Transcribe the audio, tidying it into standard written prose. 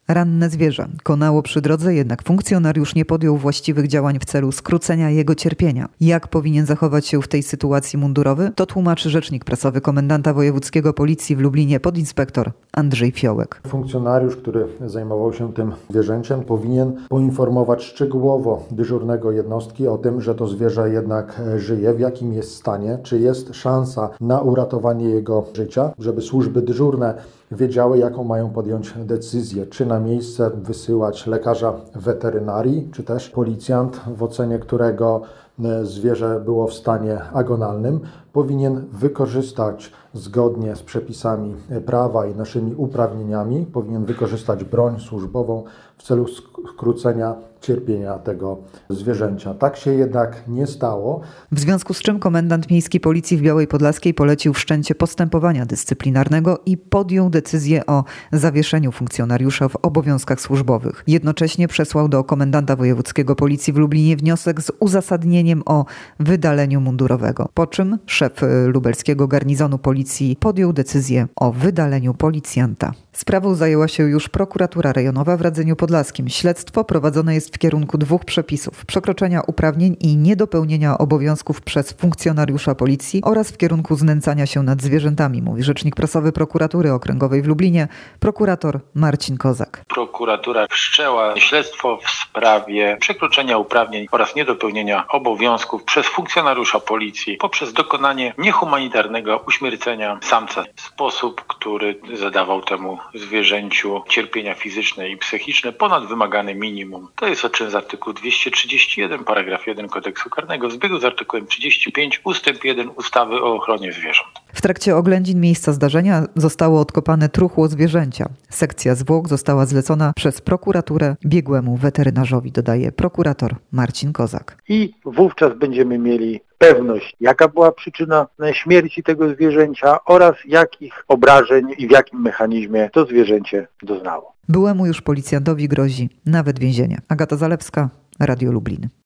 ranne zwierzę. Konało przy drodze, jednak funkcjonariusz nie podjął właściwych działań w celu skrócenia jego cierpienia. Jak powinien zachować się w tej sytuacji mundurowy? To tłumaczy rzecznik prasowy komendanta wojewódzkiego Policji w Lublinie, podinspektor Andrzej Fiołek. Funkcjonariusz, który zajmował się tym zwierzęciem, powinien poinformować szczegółowo dyżurnego jednostki o tym, że to zwierzę jednak żyje, w jakim jest stanie, czy jest szansa na uratowanie jego życia, żeby służby dyżurne wiedziały, jaką mają podjąć decyzję, czy na miejsce wysyłać lekarza weterynarii, czy też policjant, w ocenie którego zwierzę było w stanie agonalnym, powinien wykorzystać zgodnie z przepisami prawa i naszymi uprawnieniami, powinien wykorzystać broń służbową w celu skrócenia cierpienia tego zwierzęcia. Tak się jednak nie stało. W związku z czym komendant miejski Policji w Białej Podlaskiej polecił wszczęcie postępowania dyscyplinarnego i podjął decyzję o zawieszeniu funkcjonariusza w obowiązkach służbowych. Jednocześnie przesłał do komendanta wojewódzkiego Policji w Lublinie wniosek z uzasadnieniem o wydaleniu mundurowego. Po czym szef lubelskiego garnizonu Policji podjął decyzję o wydaleniu policjanta. Sprawą zajęła się już prokuratura rejonowa w Radzeniu Podlaskim. Śledztwo prowadzone jest w kierunku dwóch przepisów: przekroczenia uprawnień i niedopełnienia obowiązków przez funkcjonariusza policji oraz w kierunku znęcania się nad zwierzętami, mówi rzecznik prasowy prokuratury okręgowej w Lublinie, prokurator Marcin Kozak. Prokuratura wszczęła śledztwo w sprawie przekroczenia uprawnień oraz niedopełnienia obowiązków przez funkcjonariusza policji poprzez dokonanie niehumanitarnego uśmiercenia samca w sposób, który zadawał temu zwierzęciu cierpienia fizyczne i psychiczne ponad wymagane minimum. To jest odczyn z artykułu 231 paragraf 1 Kodeksu Karnego w zbiegu z artykułem 35 ustęp 1 ustawy o ochronie zwierząt. W trakcie oględzin miejsca zdarzenia zostało odkopane truchło zwierzęcia. Sekcja zwłok została zlecona przez prokuraturę biegłemu weterynarzowi, dodaje prokurator Marcin Kozak. I wówczas będziemy mieli pewność, jaka była przyczyna śmierci tego zwierzęcia oraz jakich obrażeń i w jakim mechanizmie to zwierzęcie doznało. Byłemu już policjantowi grozi nawet więzienie. Agata Zalewska, Radio Lublin.